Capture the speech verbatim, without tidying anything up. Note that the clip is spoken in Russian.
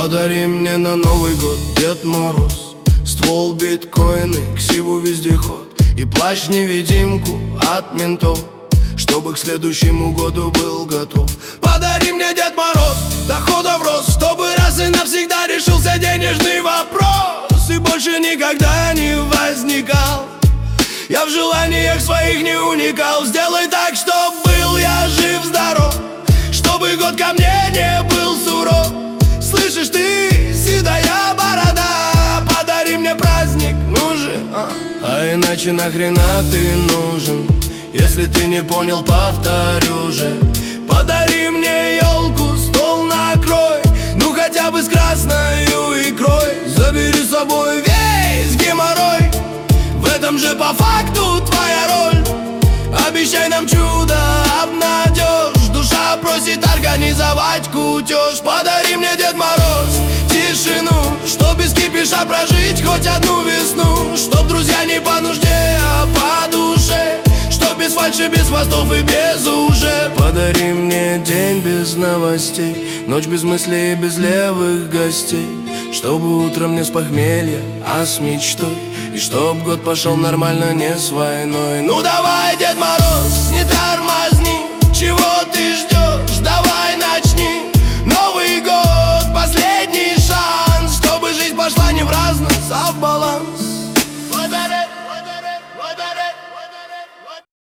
Подари мне на Новый год, Дед Мороз, ствол, биткоины, ксиву, вездеход и плащ-невидимку от ментов, чтобы к следующему году был готов. Подари мне, Дед Мороз, доходов рост, чтобы раз и навсегда решился денежный вопрос и больше никогда не возникал я в желаниях своих не уникал. Сделай так, чтоб был я жив-здоров, чтобы год ко мне не был суров. Слышишь ты, седая борода, подари мне праздник, ну же, а? А иначе нахрена ты нужен? Если ты не понял, повторю же. Подари мне елку, стол накрой, ну хотя бы с красною икрой. Забери с собой весь геморрой, в этом же по факту твоя роль. Обещай нам чудо, обнадежь, душа просит организовать кутеж. Подари мне, Дед Мороз, тишину, чтоб без кипиша прожить хоть одну весну. Чтоб друзья не по нужде, а по душе, чтоб без фальши, без хвостов и без уже. Подари мне день без новостей, ночь без мыслей и без левых гостей, чтобы утром не с похмелья, а с мечтой, и чтоб год пошел нормально, не с войной. Ну давай, Дед Мороз, не тормозни, чего ты